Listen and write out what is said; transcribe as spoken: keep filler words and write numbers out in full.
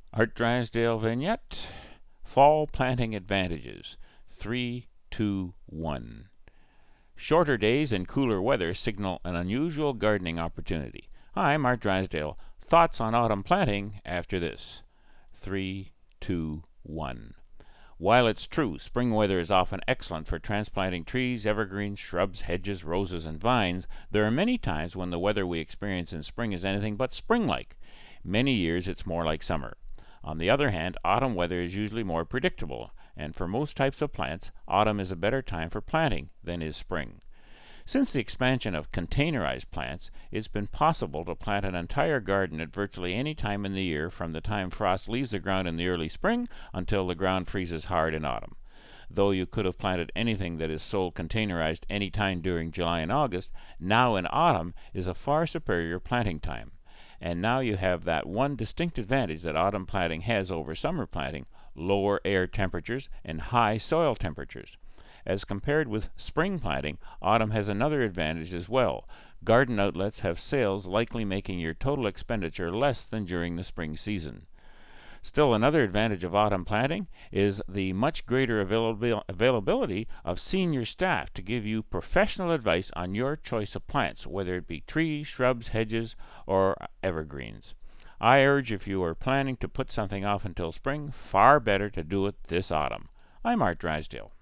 Art Drysdale vignette. Fall planting advantages. Three, two, one. Shorter days and cooler weather signal an unusual gardening opportunity. I'm Art Drysdale. Thoughts on autumn planting after this. Three, two, one. While it's true spring weather is often excellent for transplanting trees, evergreens, shrubs, hedges, roses, and vines, there are many times when the weather we experience in spring is anything but spring-like. Many years it's more like summer. On the other hand, autumn weather is usually more predictable, and for most types of plants, autumn is a better time for planting than is spring. Since the expansion of containerized plants, it's been possible to plant an entire garden at virtually any time in the year from the time frost leaves the ground in the early spring until the ground freezes hard in autumn. Though you could have planted anything that is sold containerized any time during July and August, now in autumn is a far superior planting time. And now you have that one distinct advantage that autumn planting has over summer planting: lower air temperatures and high soil temperatures. As compared with spring planting, autumn has another advantage as well. Garden outlets have sales, likely making your total expenditure less than during the spring season. Still, another advantage of autumn planting is the much greater availabil- availability of senior staff to give you professional advice on your choice of plants, whether it be trees, shrubs, hedges, or evergreens. I urge, if you are planning to put something off until spring, far better to do it this autumn. I'm Art Drysdale.